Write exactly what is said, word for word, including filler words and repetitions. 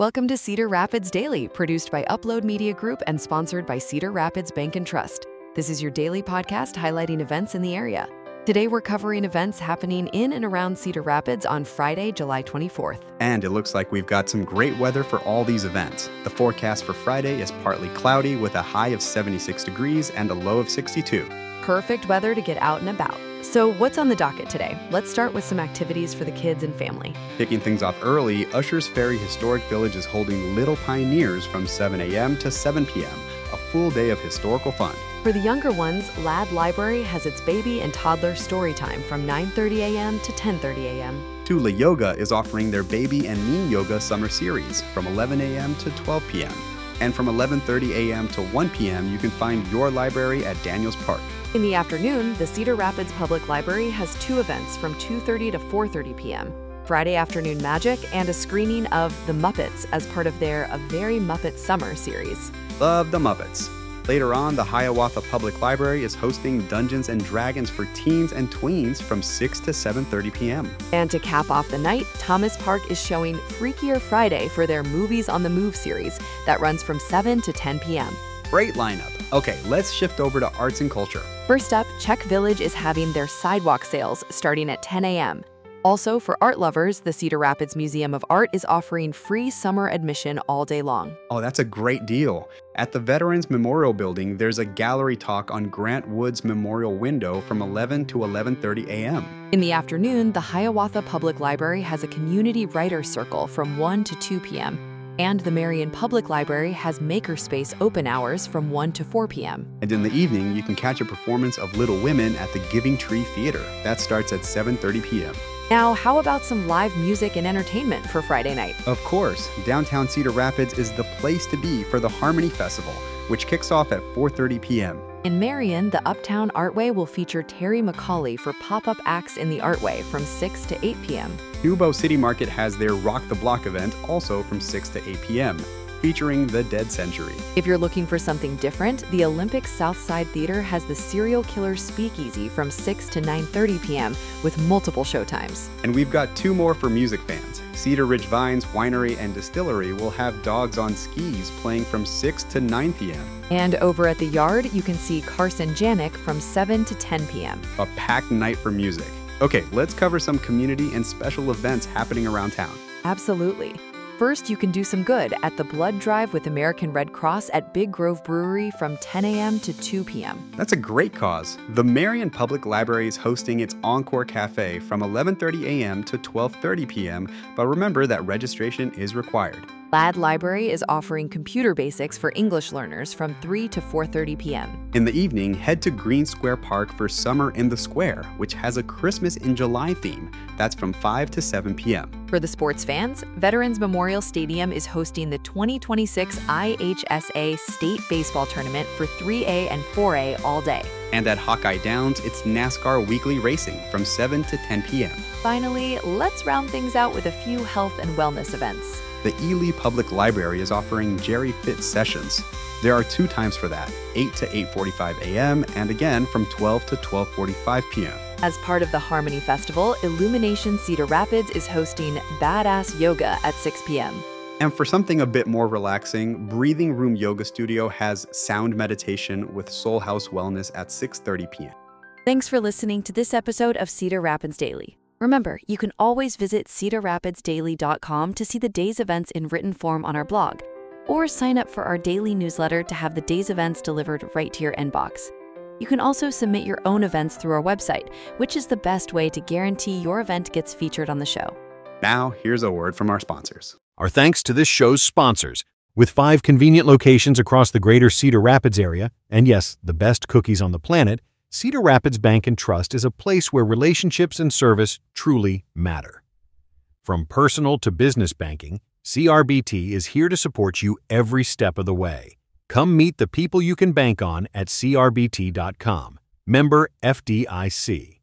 Welcome to Cedar Rapids Daily, produced by Upload Media Group and sponsored by Cedar Rapids Bank and Trust. This is your daily podcast highlighting events in the area. Today we're covering events happening in and around Cedar Rapids on Friday, July twenty-fourth. And it looks like we've got some great weather for all these events. The forecast for Friday is partly cloudy with a high of seventy-six degrees and a low of sixty-two. Perfect weather to get out and about. So what's on the docket today? Let's start with some activities for the kids and family. Kicking things off early, Ushers Ferry Historic Village is holding Little Pioneers from seven a.m. to seven p.m., a full day of historical fun. For the younger ones, Ladd Library has its baby and toddler story time from nine thirty a.m. to ten thirty a.m. Tula Yoga is offering their Baby and Mean Yoga Summer Series from eleven a.m. to twelve p.m. And from eleven thirty a.m. to one p.m., you can find your library at Daniels Park. In the afternoon, the Cedar Rapids Public Library has two events from two thirty to four thirty p.m. Friday Afternoon Magic and a screening of The Muppets as part of their A Very Muppet Summer series. Love The Muppets. Later on, the Hiawatha Public Library is hosting Dungeons and Dragons for teens and tweens from six to seven thirty p.m. And to cap off the night, Thomas Park is showing Freakier Friday for their Movies on the Move series that runs from seven to ten p.m. Great lineup. Okay, let's shift over to arts and culture. First up, Czech Village is having their sidewalk sales starting at ten a.m. Also, for art lovers, the Cedar Rapids Museum of Art is offering free summer admission all day long. Oh, that's a great deal. At the Veterans Memorial Building, there's a gallery talk on Grant Wood's Memorial Window from eleven to eleven thirty a.m. In the afternoon, the Hiawatha Public Library has a community writers circle from one to two p.m. And the Marion Public Library has Makerspace open hours from one to four p.m. And in the evening, you can catch a performance of Little Women at the Giving Tree Theater. That starts at seven thirty p.m. Now, how about some live music and entertainment for Friday night? Of course, downtown Cedar Rapids is the place to be for the Harmony Festival, which kicks off at four thirty p.m. In Marion, the Uptown Artway will feature Terry McCauley for pop-up acts in the Artway from six to eight p.m. Nubo City Market has their Rock the Block event also from six to eight p.m., featuring The Dead Century. If you're looking for something different, the Olympic Southside Theater has the Serial Killer Speakeasy from six to nine thirty p.m. with multiple showtimes. And we've got two more for music fans. Cedar Ridge Vines Winery and Distillery will have Dogs on Skis playing from six to nine p.m. And over at the Yard, you can see Carson Janik from seven to ten p.m. A packed night for music. Okay, let's cover some community and special events happening around town. Absolutely. First, you can do some good at the Blood Drive with American Red Cross at Big Grove Brewery from ten a.m. to two p.m. That's a great cause. The Marion Public Library is hosting its Encore Cafe from eleven thirty a.m. to twelve thirty p.m., but remember that registration is required. Ladd Library is offering computer basics for English learners from three to four thirty p.m. In the evening, head to Green Square Park for Summer in the Square, which has a Christmas in July theme. That's from five to seven p.m. For the sports fans, Veterans Memorial Stadium is hosting the twenty twenty-six I H S A State Baseball Tournament for three A and four A all day. And at Hawkeye Downs, it's NASCAR Weekly Racing from seven to ten p.m. Finally, let's round things out with a few health and wellness events. The Ely Public Library is offering Jerry Fit Sessions. There are two times for that, eight to eight forty-five a.m. and again from twelve to twelve forty-five p.m. As part of the Harmony Festival, Illumination Cedar Rapids is hosting Badass Yoga at six p.m. And for something a bit more relaxing, Breathing Room Yoga Studio has sound meditation with Soul House Wellness at six thirty p.m. Thanks for listening to this episode of Cedar Rapids Daily. Remember, you can always visit cedar rapids daily dot com to see the day's events in written form on our blog, or sign up for our daily newsletter to have the day's events delivered right to your inbox. You can also submit your own events through our website, which is the best way to guarantee your event gets featured on the show. Now, here's a word from our sponsors. Our thanks to this show's sponsors. With five convenient locations across the greater Cedar Rapids area, and yes, the best cookies on the planet, Cedar Rapids Bank and Trust is a place where relationships and service truly matter. From personal to business banking, C R B T is here to support you every step of the way. Come meet the people you can bank on at C R B T dot com. Member F D I C.